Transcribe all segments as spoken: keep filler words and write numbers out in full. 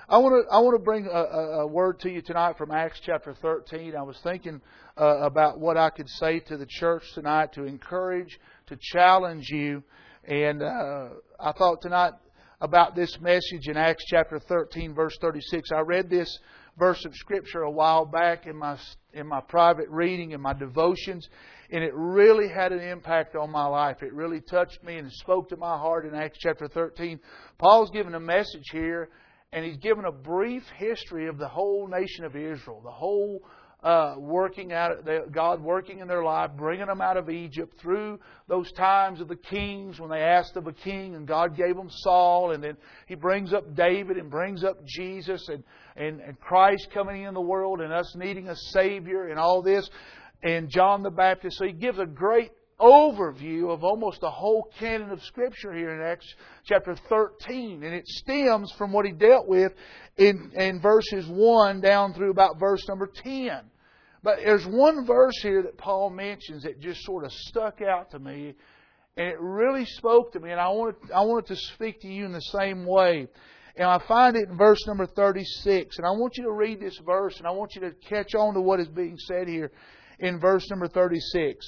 I want to I want to bring a, a, a word to you tonight from Acts chapter thirteen. I was thinking uh, about what I could say to the church tonight to encourage, to challenge you. And uh, I thought tonight about this message in Acts chapter thirteen, verse thirty-six. I read this verse of Scripture a while back in my in my private reading, in my devotions, and it really had an impact on my life. It really touched me and spoke to my heart in Acts chapter thirteen. Paul's given a message here, and he's given a brief history of the whole nation of Israel, the whole uh, working out, God working in their life, bringing them out of Egypt through those times of the kings when they asked of a king, and God gave them Saul, and then He brings up David and brings up Jesus, and, and, and Christ coming in the world, and us needing a Savior, and all this, and John the Baptist. So He gives a great overview of almost the whole canon of Scripture here in Acts chapter thirteen. And it stems from what he dealt with in, in verses one down through about verse number ten. But there's one verse here that Paul mentions that just sort of stuck out to me. And it really spoke to me. And I wanted, I wanted to speak to you in the same way. And I find it in verse number thirty-six. And I want you to read this verse. And I want you to catch on to what is being said here in verse number thirty-six.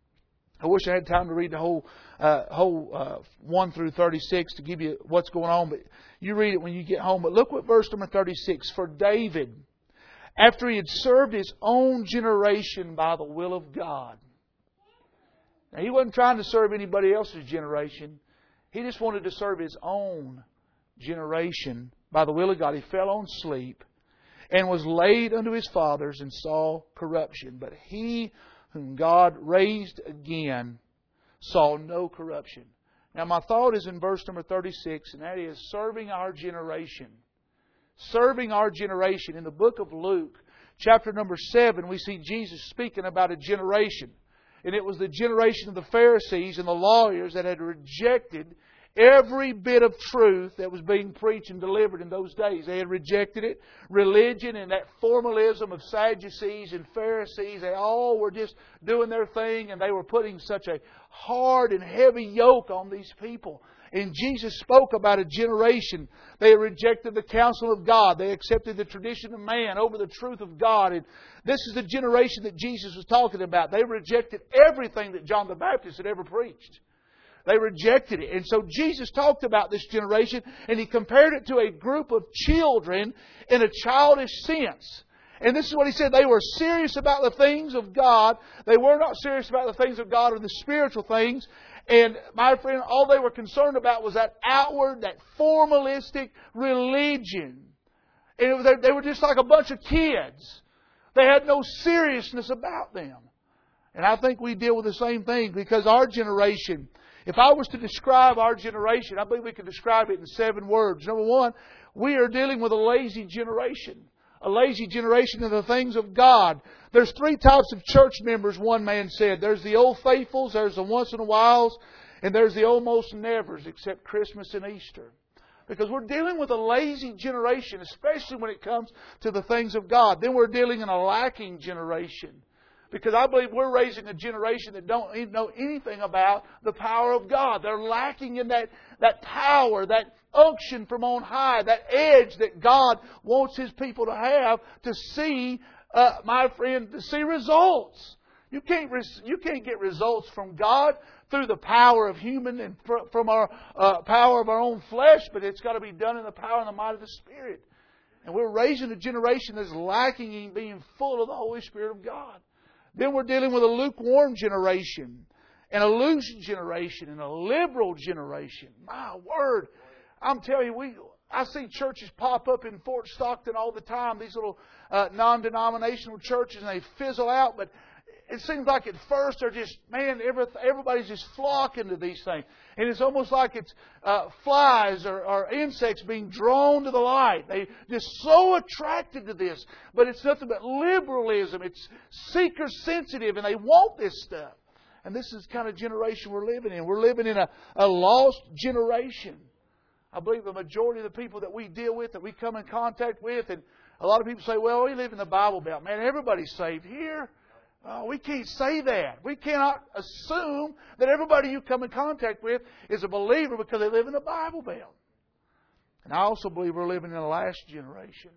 I wish I had time to read the whole uh, whole uh, one through thirty-six to give you what's going on, but you read it when you get home. But look what verse number thirty-six. For David, after he had served his own generation by the will of God. Now, he wasn't trying to serve anybody else's generation. He just wanted to serve his own generation by the will of God. He fell on sleep and was laid unto his fathers and saw corruption. But he whom God raised again saw no corruption. Now my thought is in verse number thirty-six, and that is serving our generation. Serving our generation. In the book of Luke, chapter number seven, we see Jesus speaking about a generation. And it was the generation of the Pharisees and the lawyers that had rejected every bit of truth that was being preached and delivered in those days. They had rejected it. Religion and that formalism of Sadducees and Pharisees, they all were just doing their thing, and they were putting such a hard and heavy yoke on these people. And Jesus spoke about a generation. They had rejected the counsel of God. They accepted the tradition of man over the truth of God. And this is the generation that Jesus was talking about. They rejected everything that John the Baptist had ever preached. They rejected it. And so Jesus talked about this generation, and He compared it to a group of children in a childish sense. And this is what He said. They were serious about the things of God. They were not serious about the things of God or the spiritual things. And my friend, all they were concerned about was that outward, that formalistic religion. And they were just like a bunch of kids. They had no seriousness about them. And I think we deal with the same thing, because our generation, if I was to describe our generation, I believe we could describe it in seven words. Number one, we are dealing with a lazy generation. A lazy generation of the things of God. There's three types of church members, one man said. There's the old faithfuls, there's the once in a whiles, and there's the almost nevers, except Christmas and Easter. Because we're dealing with a lazy generation, especially when it comes to the things of God. Then we're dealing in a lacking generation. Because I believe we're raising a generation that don't know anything about the power of God. They're lacking in that, that power, that unction from on high, that edge that God wants His people to have to see, uh, my friend, to see results. You can't res- you can't get results from God through the power of human and fr- from our uh, power of our own flesh, but it's got to be done in the power and the might of the Spirit. And we're raising a generation that's lacking in being full of the Holy Spirit of God. Then we're dealing with a lukewarm generation, and a loose generation, and a liberal generation. My word. I'm telling you, we I see churches pop up in Fort Stockton all the time, these little uh, non-denominational churches, and they fizzle out. But it seems like at first they're just, man, every, everybody's just flocking to these things. And it's almost like it's uh, flies or, or insects being drawn to the light. They're just so attracted to this. But it's nothing but liberalism. It's seeker-sensitive, and they want this stuff. And this is the kind of generation we're living in. We're living in a, a lost generation. I believe the majority of the people that we deal with, that we come in contact with, and a lot of people say, well, we live in the Bible Belt. Man, everybody's saved here. Oh, we can't say that. We cannot assume that everybody you come in contact with is a believer because they live in the Bible Belt. And I also believe we're living in the last generation.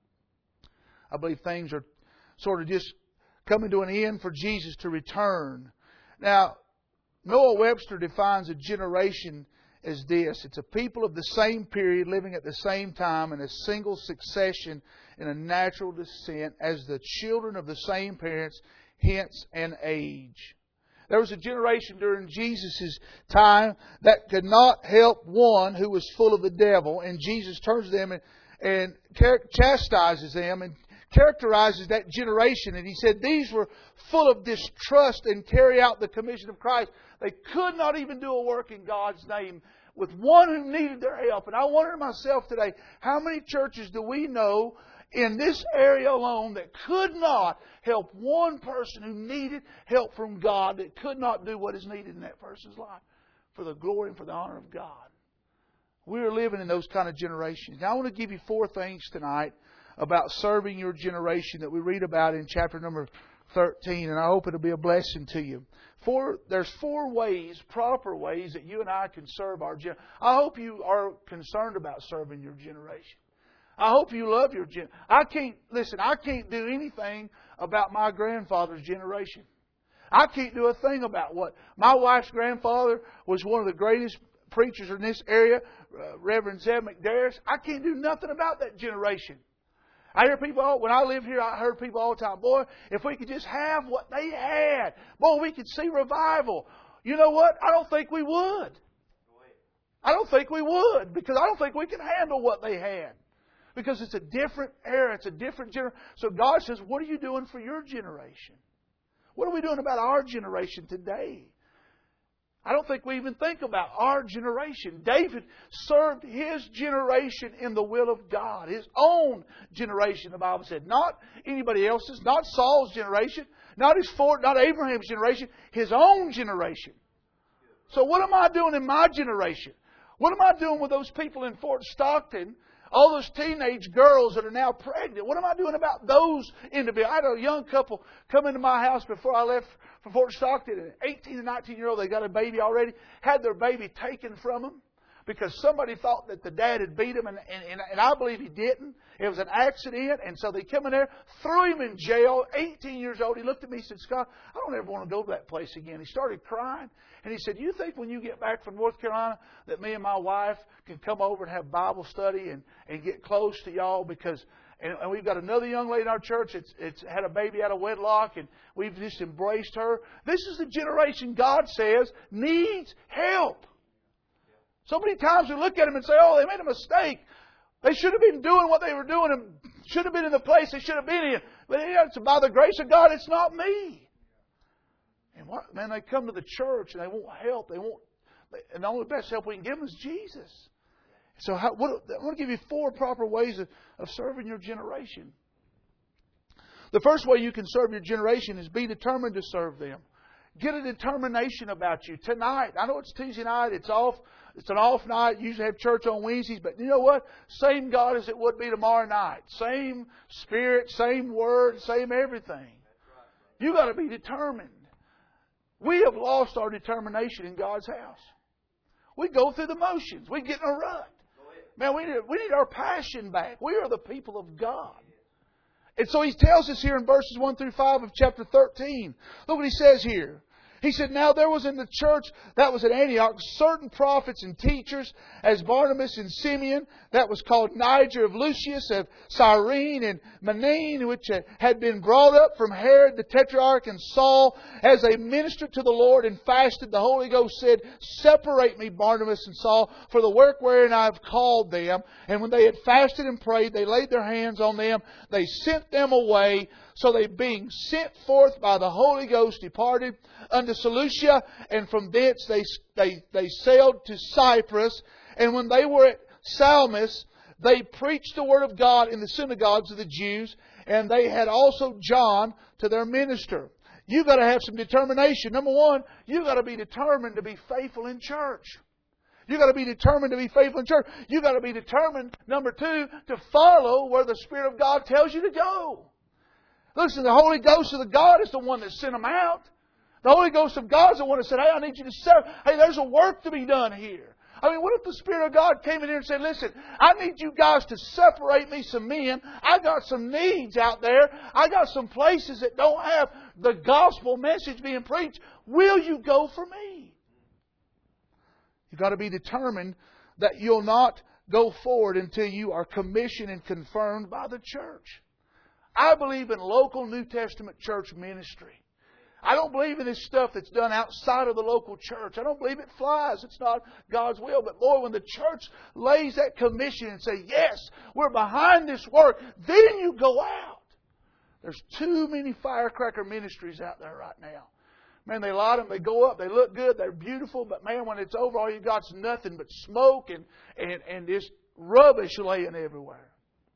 I believe things are sort of just coming to an end for Jesus to return. Now, Noah Webster defines a generation as this. It's a people of the same period living at the same time in a single succession in a natural descent as the children of the same parents, hence an age. There was a generation during Jesus' time that could not help one who was full of the devil, and Jesus turns to them and, and chastises them and characterizes that generation. And He said these were full of distrust and carry out the commission of Christ. They could not even do a work in God's name with one who needed their help. And I wonder to myself today, how many churches do we know in this area alone that could not help one person who needed help from God, that could not do what is needed in that person's life for the glory and for the honor of God? We are living in those kind of generations. Now I want to give you four things tonight about serving your generation that we read about in chapter number thirteen, and I hope it'll be a blessing to you. Four, there's four ways, proper ways, that you and I can serve our generation. I hope you are concerned about serving your generation. I hope you love your generation. I can't, listen, I can't do anything about my grandfather's generation. I can't do a thing about what my wife's grandfather was, one of the greatest preachers in this area, uh, Reverend Zeb McDarris. I can't do nothing about that generation. I hear people, all, when I lived here, I heard people all the time, boy, if we could just have what they had, boy, we could see revival. You know what? I don't think we would. I don't think we would, because I don't think we can handle what they had. Because it's a different era, it's a different generation. So God says, what are you doing for your generation? What are we doing about our generation today? I don't think we even think about our generation. David served his generation in the will of God. His own generation, the Bible said. Not anybody else's. Not Saul's generation. Not his four, not Abraham's generation. His own generation. So what am I doing in my generation? What am I doing with those people in Fort Stockton? All those teenage girls that are now pregnant. What am I doing about those individuals? I had a young couple come into my house before I left for Fort Stockton. An eighteen and nineteen year old, they got a baby already. Had their baby taken from them because somebody thought that the dad had beat him, and, and, and I believe he didn't. It was an accident, and so they come in there, threw him in jail, eighteen years old. He looked at me and said, Scott, I don't ever want to go to that place again. He started crying, and he said, you think when you get back from North Carolina that me and my wife can come over and have Bible study and, and get close to y'all? Because and, and we've got another young lady in our church that's it's had a baby out of wedlock, and we've just embraced her. This is the generation God says needs help. So many times we look at them and say, oh, they made a mistake. They should have been doing what they were doing and should have been in the place they should have been in. But it's by the grace of God, it's not me. And what, man, they come to the church and they want help. They want, and the only best help we can give them is Jesus. So how, what, I want to give you four proper ways of, of serving your generation. The first way you can serve your generation is be determined to serve them. Get a determination about you. Tonight, I know it's Tuesday night, it's off, it's an off night, you usually have church on Wednesdays, but you know what? Same God as it would be tomorrow night. Same Spirit, same Word, same everything. You got to be determined. We have lost our determination in God's house. We go through the motions. We get in a rut. Man, we need, we need our passion back. We are the people of God. And so He tells us here in verses one through five of chapter thirteen. Look what He says here. He said, now there was in the church that was at Antioch certain prophets and teachers, as Barnabas and Simeon, that was called Niger of Lucius, of Cyrene and Manaen, which had been brought up from Herod the Tetrarch, and Saul, as they ministered to the Lord and fasted, the Holy Ghost said, separate me, Barnabas and Saul, for the work wherein I have called them. And when they had fasted and prayed, they laid their hands on them. They sent them away. So they, being sent forth by the Holy Ghost, departed unto Seleucia, and from thence they, they, they sailed to Cyprus. And when they were at Salamis, they preached the word of God in the synagogues of the Jews, and they had also John to their minister. You've got to have some determination. Number one, you've got to be determined to be faithful in church. You've got to be determined to be faithful in church. You've got to be determined, number two, to follow where the Spirit of God tells you to go. Listen, the Holy Ghost of the God is the one that sent them out. The Holy Ghost of God is the one that said, hey, I need you to serve. Hey, there's a work to be done here. I mean, what if the Spirit of God came in here and said, listen, I need you guys to separate me some men. I got some needs out there. I got some places that don't have the gospel message being preached. Will you go for me? You've got to be determined that you'll not go forward until you are commissioned and confirmed by the church. I believe in local New Testament church ministry. I don't believe in this stuff that's done outside of the local church. I don't believe it flies. It's not God's will. But boy, when the church lays that commission and say, yes, we're behind this work, then you go out. There's too many firecracker ministries out there right now. Man, they light them, they go up, they look good, they're beautiful, but man, when it's over, all you got's nothing but smoke and, and, and this rubbish laying everywhere.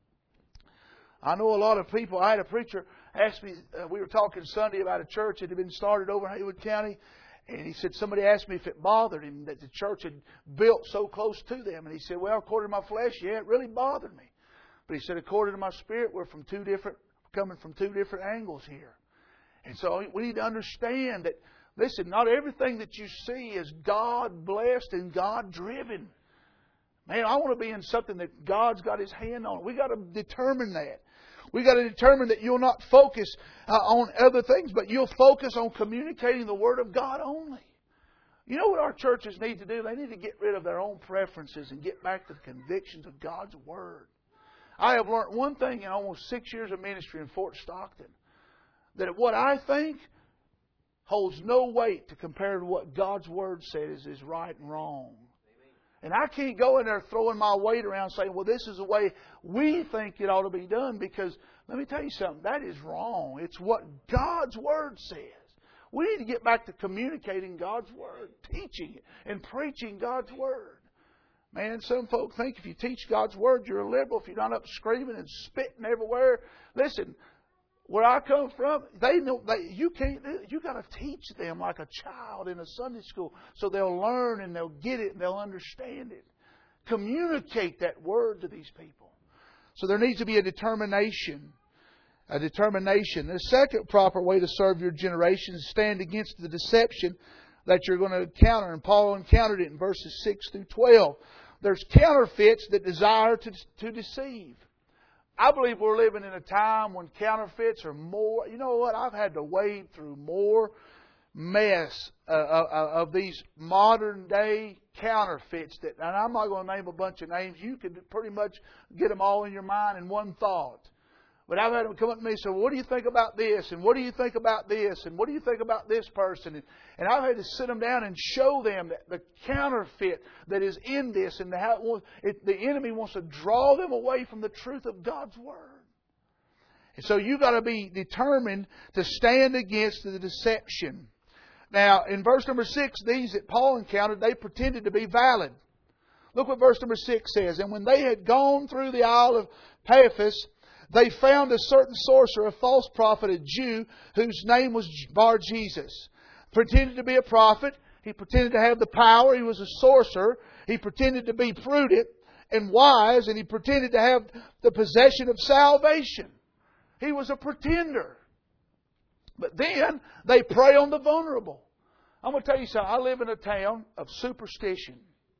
I know a lot of people. I had a preacher ask me, uh, we were talking Sunday about a church that had been started over in Haywood County, and he said somebody asked me if it bothered him that the church had built so close to them. And he said, well, according to my flesh, yeah, it really bothered me. But he said, according to my spirit, we're from two different, coming from two different angles here. And so we need to understand that, listen, not everything that you see is God-blessed and God-driven. Man, I want to be in something that God's got His hand on. We've got to determine that. We've got to determine that you'll not focus uh, on other things, but you'll focus on communicating the Word of God only. You know what our churches need to do? They need to get rid of their own preferences and get back to the convictions of God's Word. I have learned one thing in almost six years of ministry in Fort Stockton, that what I think holds no weight to compare to what God's Word says is right and wrong. And I can't go in there throwing my weight around saying, well, this is the way we think it ought to be done. Because let me tell you something, that is wrong. It's what God's Word says. We need to get back to communicating God's Word, teaching it, and preaching God's Word. Man, some folk think if you teach God's Word, you're a liberal. If you're not up screaming and spitting everywhere. Listen, where I come from, they know they, you can't. You got to teach them like a child in a Sunday school, so they'll learn and they'll get it and they'll understand it. Communicate that Word to these people. So there needs to be a determination, a determination. The second proper way to serve your generation is stand against the deception that you're going to encounter, and Paul encountered it in verses six through twelve. There's counterfeits that desire to to deceive. I believe we're living in a time when counterfeits are more. You know what? I've had to wade through more mess uh, uh, of these modern day counterfeits. That, and I'm not going to name a bunch of names. You could pretty much get them all in your mind in one thought. But I've had them come up to me and say, well, what do you think about this? And what do you think about this? And what do you think about this person? And, and I've had to sit them down and show them that the counterfeit that is in this, and how it, it, the enemy wants to draw them away from the truth of God's Word. And so you've got to be determined to stand against the deception. Now, in verse number six, these that Paul encountered, they pretended to be valid. Look what verse number six says. And when they had gone through the Isle of Paphos, they found a certain sorcerer, a false prophet, a Jew, whose name was Bar-Jesus. Pretended to be a prophet. He pretended to have the power. He was a sorcerer. He pretended to be prudent and wise. And he pretended to have the possession of salvation. He was a pretender. But then they prey on the vulnerable. I'm going to tell you something. I live in a town of superstition.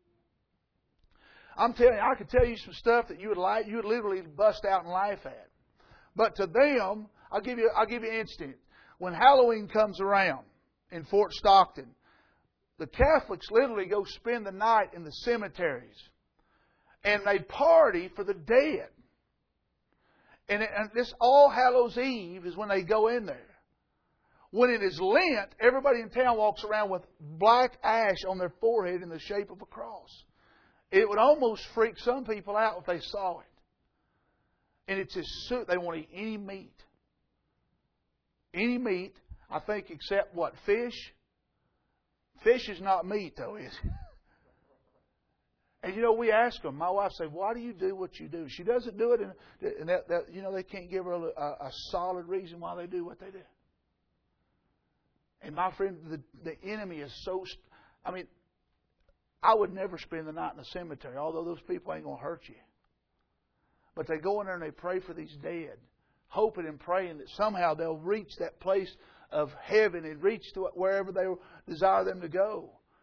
I'm telling you, I could tell you some stuff that you would like, you would literally bust out and laugh at. But to them, I'll give you, I'll give you an instant. When Halloween comes around in Fort Stockton, the Catholics literally go spend the night in the cemeteries, and they party for the dead. And, it, and this All Hallows Eve is when they go in there. When it is Lent, everybody in town walks around with black ash on their forehead in the shape of a cross. It would almost freak some people out if they saw it. And it's just soup. They won't eat any meat. Any meat, I think, except what? Fish? Fish is not meat, though, is it? And, you know, we ask them. My wife said, why do you do what you do? She doesn't do it. And, and that, that, you know, they can't give her a, a, a solid reason why they do what they do. And, my friend, the, the enemy is so... I mean... I would never spend the night in the cemetery, although those people ain't going to hurt you. But they go in there and they pray for these dead, hoping and praying that somehow they'll reach that place of heaven and reach to wherever they desire them to go.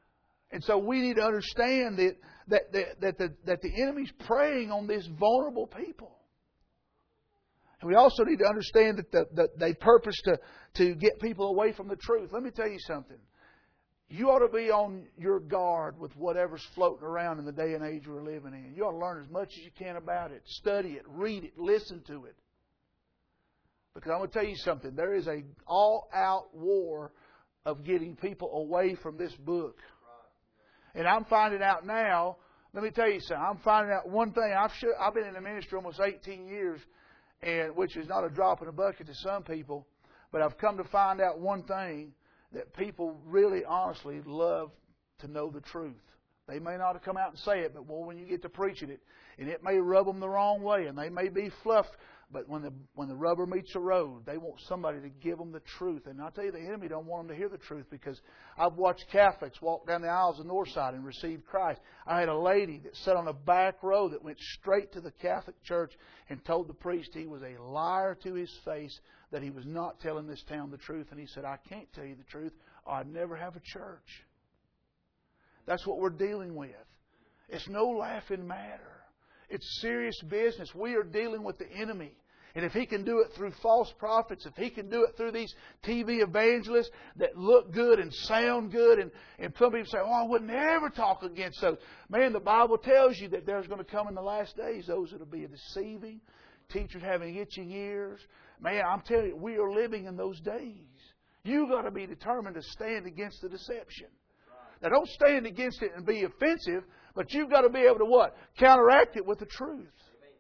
And so we need to understand that that that, that the that the enemy's preying on these vulnerable people. And we also need to understand that the, that they purpose to, to get people away from the truth. Let me tell you something. You ought to be on your guard with whatever's floating around in the day and age we're living in. You ought to learn as much as you can about it. Study it, read it, listen to it. Because I'm going to tell you something. There is an all-out war of getting people away from this book. And I'm finding out now, let me tell you something. I'm finding out one thing. I've, sh- I've been in the ministry almost eighteen years, and which is not a drop in a bucket to some people. But I've come to find out one thing, that people really honestly love to know the truth. They may not have come out and say it, but well, when you get to preaching it, and it may rub them the wrong way, and they may be fluffed, but when the when the rubber meets the road, they want somebody to give them the truth. And I'll tell you, the enemy don't want them to hear the truth, because I've watched Catholics walk down the aisles of Northside and receive Christ. I had a lady that sat on a back row that went straight to the Catholic Church and told the priest he was a liar to his face, that he was not telling this town the truth. And he said, I can't tell you the truth, or I'd never have a church. That's what we're dealing with. It's no laughing matter. It's serious business. We are dealing with the enemy. And if he can do it through false prophets, if he can do it through these T V evangelists that look good and sound good, and, and some people say, oh, I would never talk against those. Man, the Bible tells you that there's going to come in the last days those that will be deceiving, teachers having itching ears. Man, I'm telling you, we are living in those days. You've got to be determined to stand against the deception. Now, don't stand against it and be offensive, but you've got to be able to what? Counteract it with the truth.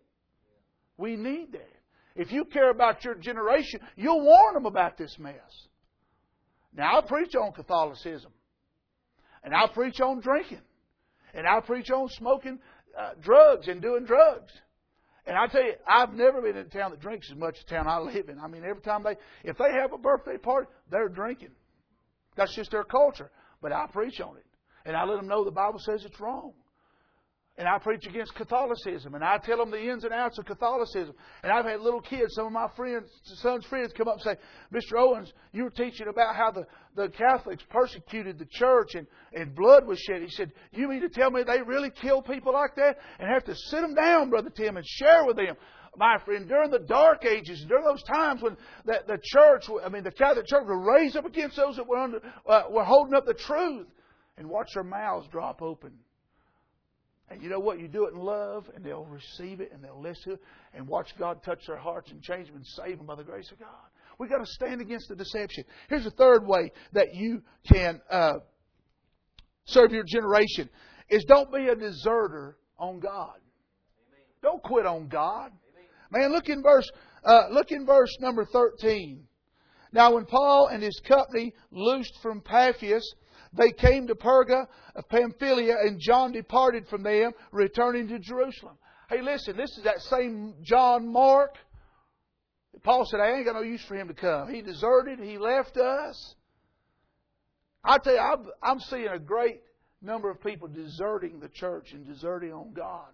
We need that. If you care about your generation, you'll warn them about this mess. Now, I preach on Catholicism. And I preach on drinking. And I preach on smoking uh, drugs and doing drugs. And I tell you, I've never been in a town that drinks as much as the town I live in. I mean, every time they, if they have a birthday party, they're drinking. That's just their culture. But I preach on it. And I let them know the Bible says it's wrong. And I preach against Catholicism. And I tell them the ins and outs of Catholicism. And I've had little kids, some of my friends, son's friends come up and say, Mister Owens, you were teaching about how the, the Catholics persecuted the church and, and blood was shed. He said, you mean to tell me they really kill people like that and have to sit them down, Brother Tim, and share with them? My friend, during the dark ages, during those times when the, the church, I mean, the Catholic Church would raise up against those that were, under, uh, were holding up the truth, and watch their mouths drop open. And you know what? You do it in love, and they'll receive it, and they'll listen to it, and watch God touch their hearts and change them and save them by the grace of God. We've got to stand against the deception. Here's the third way that you can uh, serve your generation, is don't be a deserter on God. Amen. Don't quit on God. Man, look in verse uh, look in verse number thirteen. Now when Paul and his company loosed from Paphos, they came to Perga of Pamphylia, and John departed from them, returning to Jerusalem. Hey, listen, this is that same John Mark. Paul said, I ain't got no use for him to come. He deserted. He left us. I tell you, I'm, I'm seeing a great number of people deserting the church and deserting on God.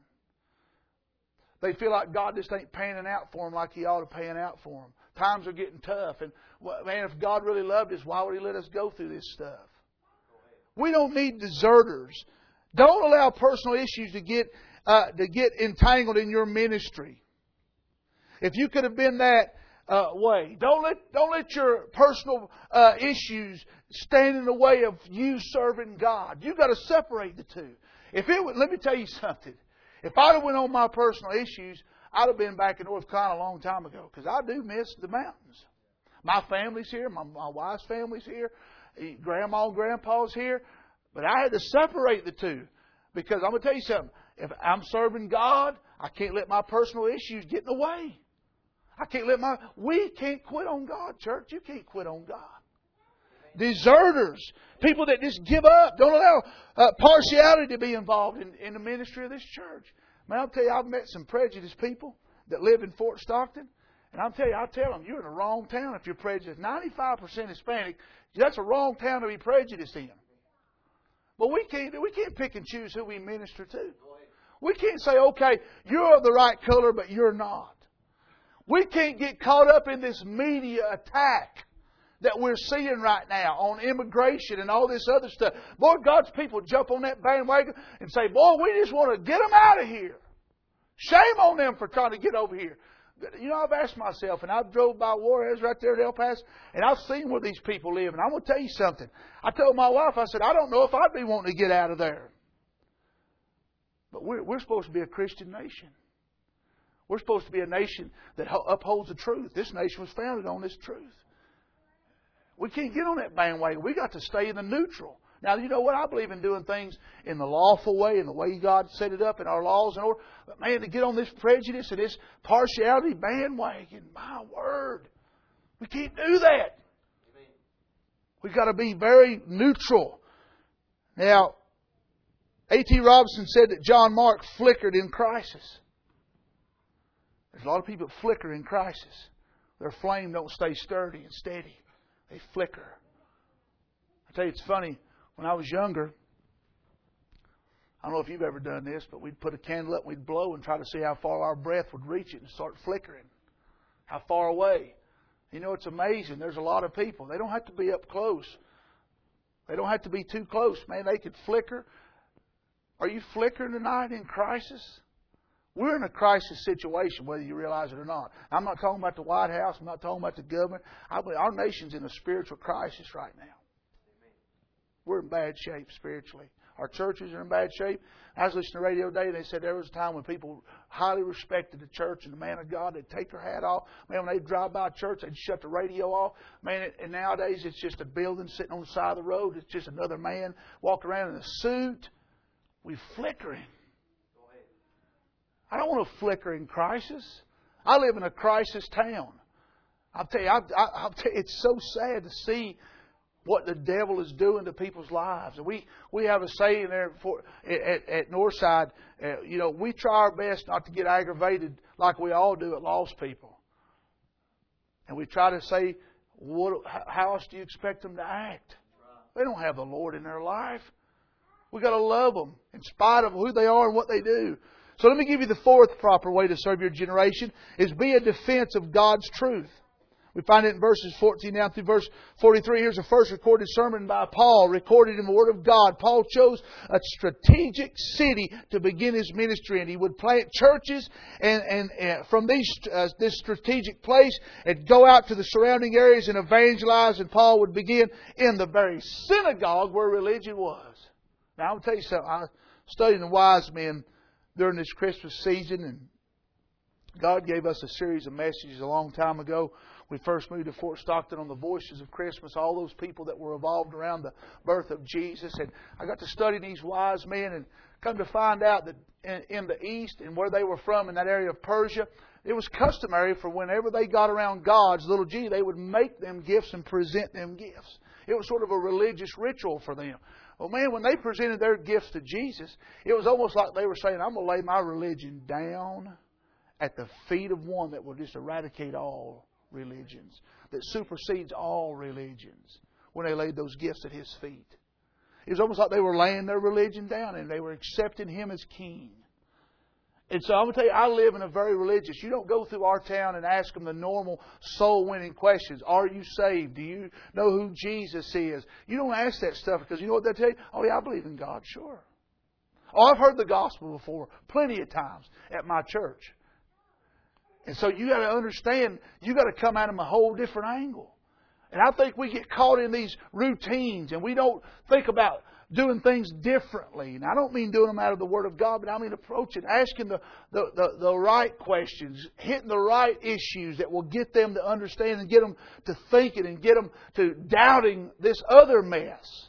They feel like God just ain't panning out for them like He ought to pan out for them. Times are getting tough. And, man, if God really loved us, why would He let us go through this stuff? We don't need deserters. Don't allow personal issues to get uh, to get entangled in your ministry. If you could have been that uh, way, don't let don't let your personal uh, issues stand in the way of you serving God. You've got to separate the two. If it would, let me tell you something. If I'd have went on my personal issues, I'd have been back in North Carolina a long time ago, because I do miss the mountains. My family's here. My, my wife's family's here. Grandma and Grandpa's here. But I had to separate the two, because I'm going to tell you something. If I'm serving God, I can't let my personal issues get in the way. I can't let my... We can't quit on God, church. You can't quit on God. Deserters. People that just give up. Don't allow uh, partiality to be involved in, in the ministry of this church. Man, I'll tell you, I've met some prejudiced people that live in Fort Stockton. And I'll tell you, I'll tell them, you're in the wrong town if you're prejudiced. ninety-five percent Hispanic, that's a wrong town to be prejudiced in. But we can't, we can't pick and choose who we minister to. We can't say, okay, you're of the right color, but you're not. We can't get caught up in this media attack that we're seeing right now on immigration and all this other stuff. Boy, God's people jump on that bandwagon and say, boy, we just want to get them out of here. Shame on them for trying to get over here. You know, I've asked myself, and I've drove by Juarez right there at El Paso, and I've seen where these people live. And I'm going to tell you something. I told my wife, I said, I don't know if I'd be wanting to get out of there. But we're, we're supposed to be a Christian nation. We're supposed to be a nation that upholds the truth. This nation was founded on this truth. We can't get on that bandwagon. We got to stay in the neutral. Now, you know what? I believe in doing things in the lawful way, in the way God set it up in our laws and order. But man, to get on this prejudice and this partiality bandwagon, my word, we can't do that. We've got to be very neutral. Now, A T Robinson said that John Mark flickered in crisis. There's a lot of people that flicker in crisis. Their flame don't stay sturdy and steady. They flicker. I tell you, it's funny. When I was younger, I don't know if you've ever done this, but we'd put a candle up, we'd blow and try to see how far our breath would reach it and start flickering. How far away. You know, it's amazing. There's a lot of people. They don't have to be up close. They don't have to be too close. Man, they could flicker. Are you flickering tonight in crisis? We're in a crisis situation, whether you realize it or not. I'm not talking about the White House. I'm not talking about the government. I believe our nation's in a spiritual crisis right now. We're in bad shape spiritually. Our churches are in bad shape. I was listening to the radio today, and they said there was a time when people highly respected the church and the man of God. They'd take their hat off. Man, when they'd drive by a church, they'd shut the radio off. Man, and nowadays it's just a building sitting on the side of the road. It's just another man walking around in a suit. We're flickering. I don't want to flicker in crisis. I live in a crisis town. I'll tell you, I, I, I'll tell you, it's so sad to see what the devil is doing to people's lives. And we, we have a saying there for, at, at Northside, uh, you know, we try our best not to get aggravated like we all do at lost people. And we try to say, what, how else do you expect them to act? They don't have the Lord in their life. We've got to love them in spite of who they are and what they do. So let me give you the fourth proper way to serve your generation, is be a defense of God's truth. We find it in verses fourteen down through verse forty-three. Here's the first recorded sermon by Paul, recorded in the Word of God. Paul chose a strategic city to begin his ministry, and he would plant churches, and, and, and from these, uh, this strategic place, and go out to the surrounding areas and evangelize. And Paul would begin in the very synagogue where religion was. Now, I'm going to tell you something. I studied the wise men during this Christmas season, and God gave us a series of messages a long time ago. We first moved to Fort Stockton on the Voices of Christmas, all those people that were evolved around the birth of Jesus. And I got to study these wise men and come to find out that in, in the East and where they were from, in that area of Persia, it was customary for whenever they got around God's little G, they would make them gifts and present them gifts. It was sort of a religious ritual for them. Well, man, when they presented their gifts to Jesus, it was almost like they were saying, I'm going to lay my religion down at the feet of one that will just eradicate all religions, that supersedes all religions, when they laid those gifts at His feet. It was almost like they were laying their religion down and they were accepting Him as King. And so I'm going to tell you, I live in a very religious. You don't go through our town and ask them the normal soul-winning questions. Are you saved? Do you know who Jesus is? You don't ask that stuff because you know what they tell you? Oh, yeah, I believe in God, sure. Oh, I've heard the gospel before plenty of times at my church. And so you got to understand, you got to come at them a whole different angle. And I think we get caught in these routines and we don't think about doing things differently. And I don't mean doing them out of the Word of God, but I mean approaching, asking the, the, the, the right questions, hitting the right issues that will get them to understand and get them to thinking and get them to doubting this other mess.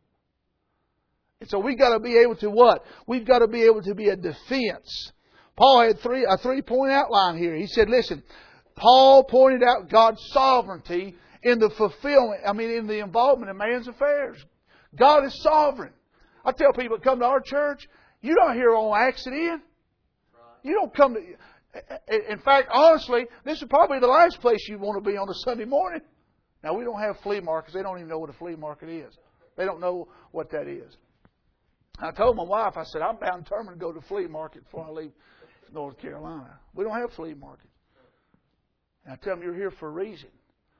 And so we've got to be able to what? We've got to be able to be a defense. Paul had three a three-point outline here. He said, listen, Paul pointed out God's sovereignty in the fulfillment, I mean, in the involvement in man's affairs. God is sovereign. I tell people that come to our church, you don't hear on accident. You don't come to... In fact, honestly, this is probably the last place you want to be on a Sunday morning. Now, we don't have flea markets. They don't even know what a flea market is. They don't know what that is. I told my wife, I said, I'm bound determined to go to the flea market before I leave North Carolina. We don't have flea markets. And I tell them, you're here for a reason.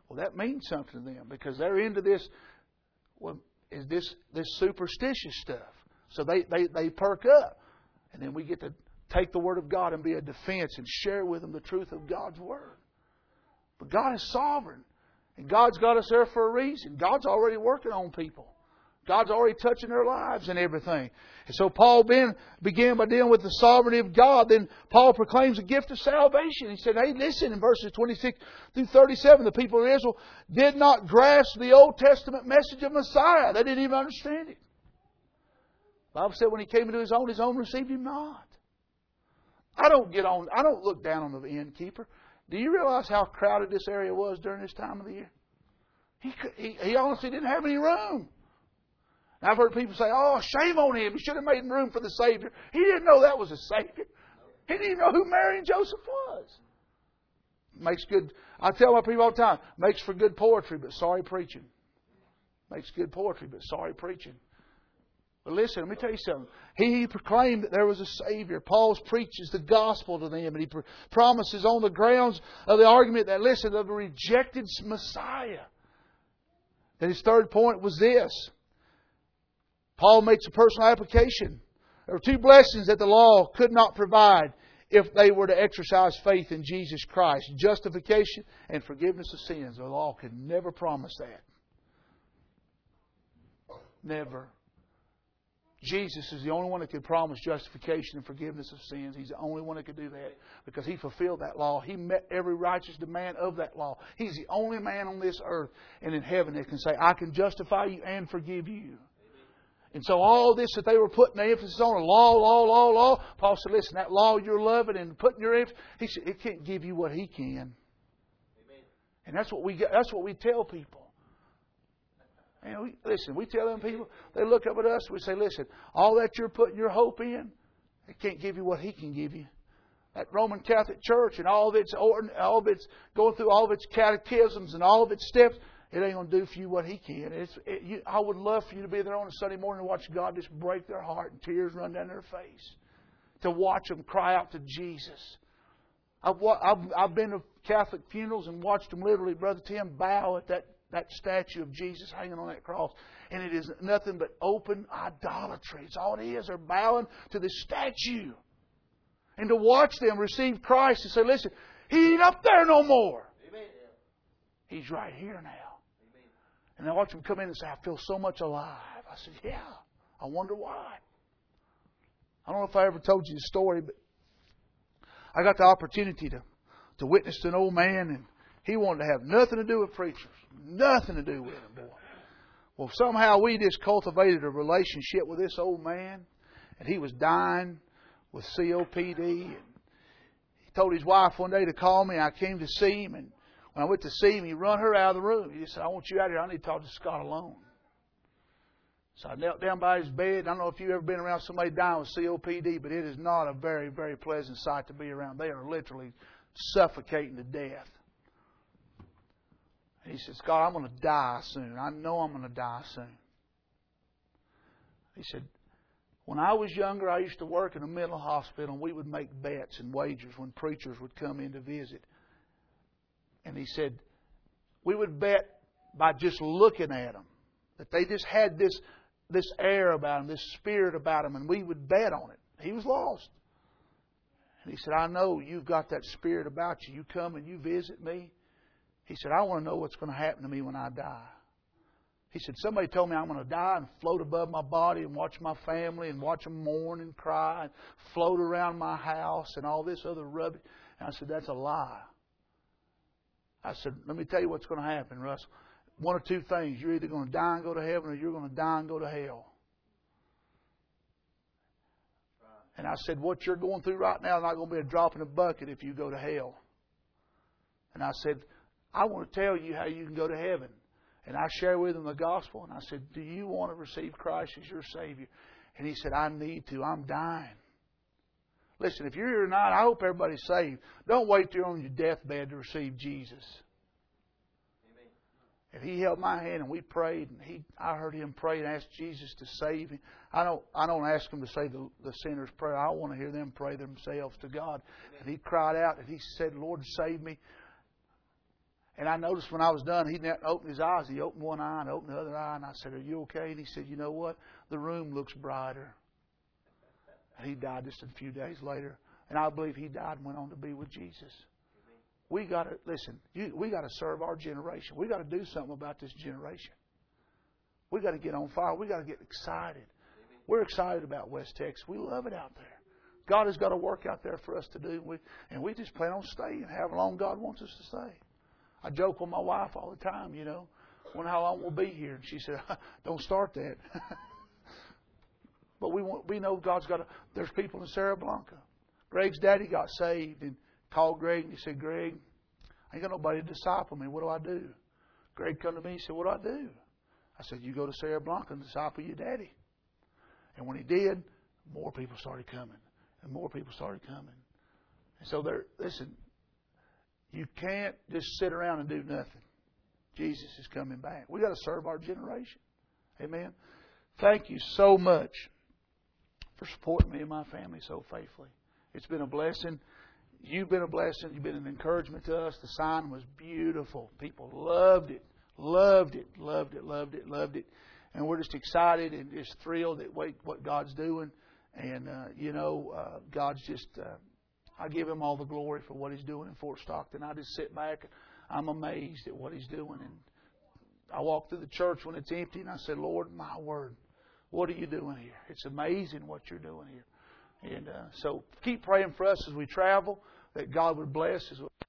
Well, that means something to them because they're into this. Well, is this this superstitious stuff? So they, they, they perk up. And then we get to take the Word of God and be a defense and share with them the truth of God's Word. But God is sovereign. And God's got us there for a reason. God's already working on people. God's already touching their lives and everything. And so Paul ben, began by dealing with the sovereignty of God. Then Paul proclaims the gift of salvation. He said, hey, listen, in verses twenty-six through thirty-seven, the people of Israel did not grasp the Old Testament message of Messiah. They didn't even understand it. The Bible said when He came into His own, His own received Him not. I don't get on, I don't look down on the innkeeper. Do you realize how crowded this area was during this time of the year? He, he, he honestly didn't have any room. And I've heard people say, oh, shame on him. He should have made room for the Savior. He didn't know that was a Savior. He didn't even know who Mary and Joseph was. Makes good, I tell my people all the time, makes for good poetry, but sorry preaching. Makes good poetry, but sorry preaching. But listen, let me tell you something. He proclaimed that there was a Savior. Paul preaches the gospel to them, and he pr- promises on the grounds of the argument that, listen, of the rejected Messiah. And his third point was this. Paul makes a personal application. There were two blessings that the law could not provide if they were to exercise faith in Jesus Christ. Justification and forgiveness of sins. The law could never promise that. Never. Jesus is the only one that could promise justification and forgiveness of sins. He's the only one that could do that because He fulfilled that law. He met every righteous demand of that law. He's the only man on this earth and in heaven that can say, I can justify you and forgive you. And so all this that they were putting the emphasis on, law, law, law, law, Paul said, listen, that law you're loving and putting your emphasis, he said, it can't give you what He can. Amen. And that's what we get, that's what we tell people. And we, listen, we tell them people, they look up at us and we say, listen, all that you're putting your hope in, it can't give you what He can give you. That Roman Catholic Church and all of its, all of its going through all of its catechisms and all of its steps, it ain't going to do for you what He can. It's, it, you, I would love for you to be there on a Sunday morning and watch God just break their heart and tears run down their face. To watch them cry out to Jesus. I've, I've, I've been to Catholic funerals and watched them literally, Brother Tim, bow at that That statue of Jesus hanging on that cross. And it is nothing but open idolatry. It's all it is. They're bowing to this statue. And to watch them receive Christ and say, listen, He ain't up there no more. Amen. He's right here now. Amen. And I watch them come in and say, I feel so much alive. I said, yeah. I wonder why. I don't know if I ever told you the story, but I got the opportunity to, to witness to an old man, and he wanted to have nothing to do with preachers. Nothing to do with them, boy. Well, somehow we just cultivated a relationship with this old man. And he was dying with C O P D. And he told his wife one day to call me. I came to see him. And when I went to see him, he run her out of the room. He just said, I want you out here. I need to talk to Scott alone. So I knelt down by his bed. I don't know if you've ever been around somebody dying with C O P D, but it is not a very, very pleasant sight to be around. They are literally suffocating to death. He said, Scott, I'm going to die soon. I know I'm going to die soon. He said, when I was younger, I used to work in a mental hospital, and we would make bets and wagers when preachers would come in to visit. And he said, we would bet by just looking at them, that they just had this, this air about them, this spirit about them, and we would bet on it. He was lost. And he said, I know you've got that spirit about you. You come and you visit me. He said, I want to know what's going to happen to me when I die. He said, somebody told me I'm going to die and float above my body and watch my family and watch them mourn and cry and float around my house and all this other rubbish. And I said, that's a lie. I said, let me tell you what's going to happen, Russ. One or two things. You're either going to die and go to heaven or you're going to die and go to hell. And I said, what you're going through right now is not going to be a drop in a bucket if you go to hell. And I said, I want to tell you how you can go to heaven. And I share with him the gospel. And I said, do you want to receive Christ as your Savior? And he said, I need to. I'm dying. Listen, if you're here tonight, I hope everybody's saved. Don't wait till you're on your deathbed to receive Jesus. Amen. If he held my hand and we prayed, and he, I heard him pray and ask Jesus to save him. I don't, I don't ask him to say the, the sinner's prayer. I want to hear them pray themselves to God. Amen. And he cried out and he said, Lord, save me. And I noticed when I was done, he didn't open his eyes. He opened one eye and opened the other eye. And I said, "Are you okay?" And he said, "You know what? The room looks brighter." And he died just a few days later. And I believe he died and went on to be with Jesus. We got to, listen, you, we got to serve our generation. We got to do something about this generation. We got to get on fire. We got to get excited. We're excited about West Texas. We love it out there. God has got a work out there for us to do. We, and we just plan on staying, however long God wants us to stay. I joke with my wife all the time, you know, wonder how long we'll be here. And she said, "Don't start that." But we want, we know God's got a, there's people in Sierra Blanca. Greg's daddy got saved and called Greg and he said, "Greg, I ain't got nobody to disciple me. What do I do?" Greg come to me and said, "What do I do?" I said, "You go to Sierra Blanca and disciple your daddy." And when he did, more people started coming. And more people started coming. And so there, listen, you can't just sit around and do nothing. Jesus is coming back. We've got to serve our generation. Amen. Thank you so much for supporting me and my family so faithfully. It's been a blessing. You've been a blessing. You've been an encouragement to us. The sign was beautiful. People loved it. Loved it. Loved it. Loved it. Loved it. And we're just excited and just thrilled at what God's doing. And, uh, you know, uh, God's just, uh, I give Him all the glory for what He's doing in Fort Stockton. I just sit back and I'm amazed at what He's doing. And I walk through the church when it's empty and I say, "Lord, my word, what are you doing here? It's amazing what you're doing here." And uh, so keep praying for us as we travel, that God would bless us.